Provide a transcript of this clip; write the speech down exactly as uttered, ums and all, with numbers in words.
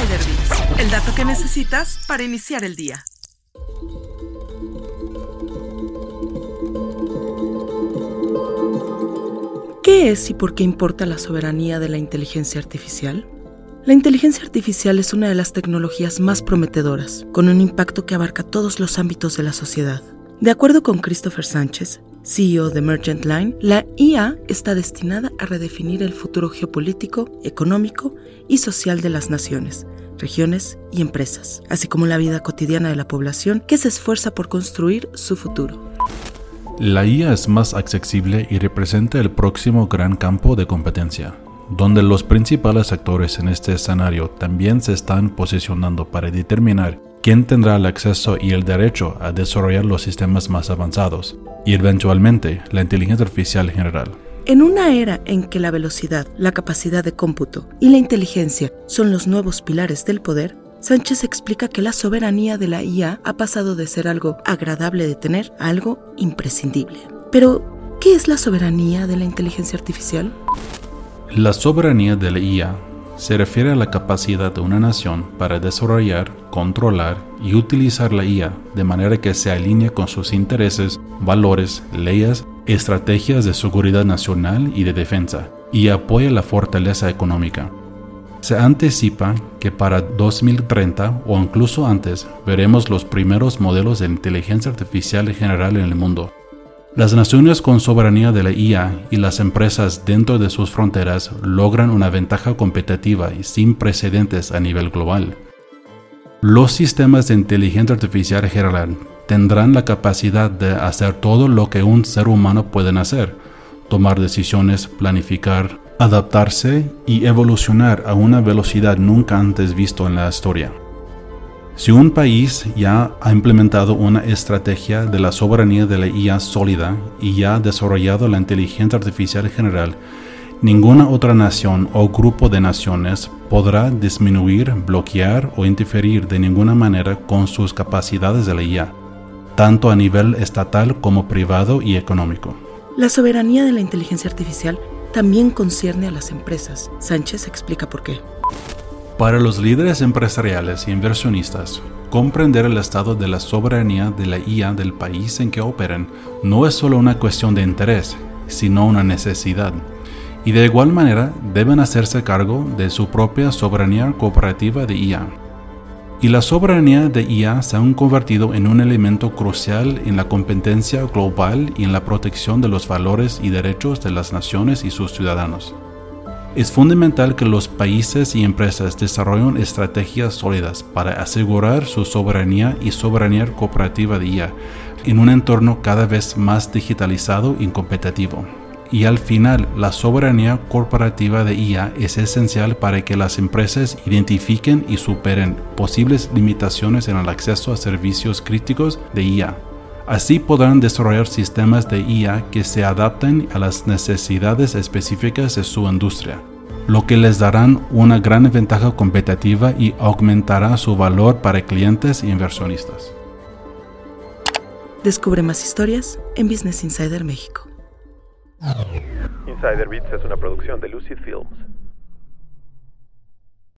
Insider Bits, el dato que necesitas para iniciar el día. ¿Qué es y por qué importa la soberanía de la inteligencia artificial? La inteligencia artificial es una de las tecnologías más prometedoras, con un impacto que abarca todos los ámbitos de la sociedad. De acuerdo con Christopher Sánchez, C E O de Mergent Line, la I A está destinada a redefinir el futuro geopolítico, económico y social de las naciones, regiones y empresas, así como la vida cotidiana de la población que se esfuerza por construir su futuro. La I A es más accesible y representa el próximo gran campo de competencia, donde los principales actores en este escenario también se están posicionando para determinar quién tendrá el acceso y el derecho a desarrollar los sistemas más avanzados, y eventualmente la inteligencia artificial en general. En una era en que la velocidad, la capacidad de cómputo y la inteligencia son los nuevos pilares del poder, Sánchez explica que la soberanía de la I A ha pasado de ser algo agradable de tener a algo imprescindible. Pero, ¿qué es la soberanía de la inteligencia artificial? La soberanía de la I A se refiere a la capacidad de una nación para desarrollar, controlar y utilizar la I A de manera que se alinee con sus intereses, valores, leyes, estrategias de seguridad nacional y de defensa, y apoye la fortaleza económica. Se anticipa que para dos mil treinta o incluso antes veremos los primeros modelos de inteligencia artificial en general en el mundo. Las naciones con soberanía de la I A y las empresas dentro de sus fronteras logran una ventaja competitiva y sin precedentes a nivel global. Los sistemas de inteligencia artificial general tendrán la capacidad de hacer todo lo que un ser humano puede hacer: tomar decisiones, planificar, adaptarse y evolucionar a una velocidad nunca antes visto en la historia. Si un país ya ha implementado una estrategia de la soberanía de la I A sólida y ya ha desarrollado la inteligencia artificial general, ninguna otra nación o grupo de naciones podrá disminuir, bloquear o interferir de ninguna manera con sus capacidades de la I A, tanto a nivel estatal como privado y económico. La soberanía de la inteligencia artificial también concierne a las empresas. Sánchez explica por qué. Para los líderes empresariales y inversionistas, comprender el estado de la soberanía de la I A del país en que operan no es solo una cuestión de interés, sino una necesidad. Y de igual manera deben hacerse cargo de su propia soberanía cooperativa de I A. Y la soberanía de I A se ha convertido en un elemento crucial en la competencia global y en la protección de los valores y derechos de las naciones y sus ciudadanos. Es fundamental que los países y empresas desarrollen estrategias sólidas para asegurar su soberanía y soberanía cooperativa de I A en un entorno cada vez más digitalizado y competitivo. Y al final, la soberanía corporativa de I A es esencial para que las empresas identifiquen y superen posibles limitaciones en el acceso a servicios críticos de I A. Así podrán desarrollar sistemas de I A que se adapten a las necesidades específicas de su industria, lo que les darán una gran ventaja competitiva y aumentará su valor para clientes e inversionistas. Descubre más historias en Business Insider México. Insider Bits es una producción de Lucid Films.